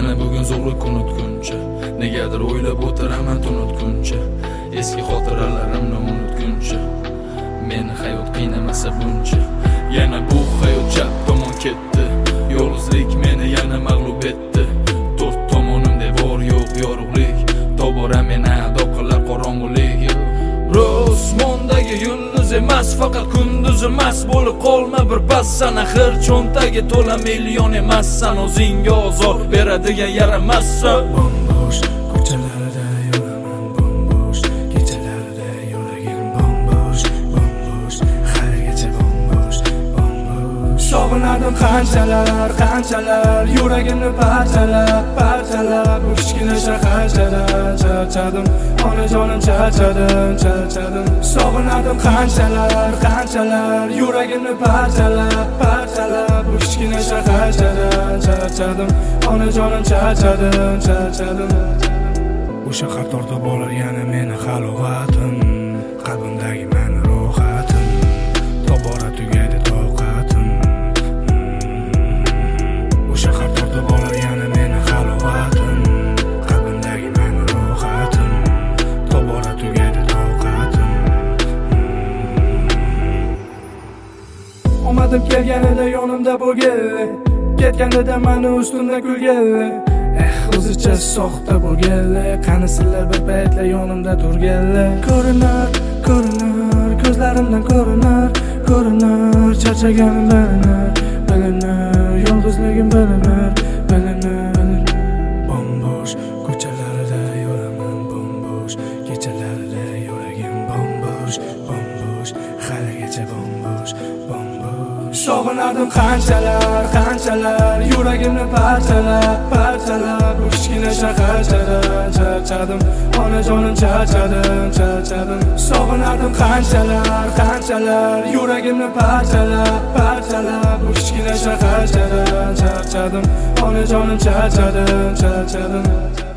Mana bugun zo'rlik unutguncha, negadir o'ylab o'tiraman unutguncha, eski xotiralarimni unutguncha, meni hayot qiynamasa buncha. Yana bu hayot chap tomon ketdi, yolg'izlik meni yana mag'lub etdi. To'rt tomonimda bor yo'q yorug'lik, tobora meni adoq qilar qorong'ulik. Osmondagi yulduz emas, faqat kunduz emas, bo'lib qolma bir pas. Sana axir cho'ntagi to'la million emassan, o'zingga ozor beradigan yaramassan. Bombosh ko'chalarda yuraman, bombosh kechalarda yuragim bombosh, bombosh haligacha bombosh, bombosh. Sog'inadim qanchalar, yuragimni parchalab, bu kichkina shaharchadan charchadim, onajonim charchadim. Sog'inadim qanchalar, yuragimni parchalab, bu kichkina shaharchadan charchadim, onajonim charchadim. O'sha qatorda bo'lar yana meni halovatim, qalbimdagi meni rohatim, tobora tugaydi toqatim. O'sha qatorda bo'lar yana meni halovatim, qalbimdagi meni rohatim, tobora tugaydi toqatim. Omadim kelganida yonimda bo'lgan, ketganida meni ustimdan kulgan. O'zicha soxta bo'lganlar, qani sizlar bir paytlar yonimda turganlar. Ko'rinar, ko'zlarimdan ko'rinar, charchaganim bilinar, yolg'izligim bilinar. Bombosh ko'chalarda yuraman, bombosh kechalarda yuragim bombosh, haligacha bombosh. Sog'inadim qanchalar, yuragimni parchalab, bu kichkina shaharchadan charchadim, onajonim charchadim. Sog'inadim qanchalar, yuragimni parchalab, bu kichkina shaharchadan charchadim, onajonim charchadim.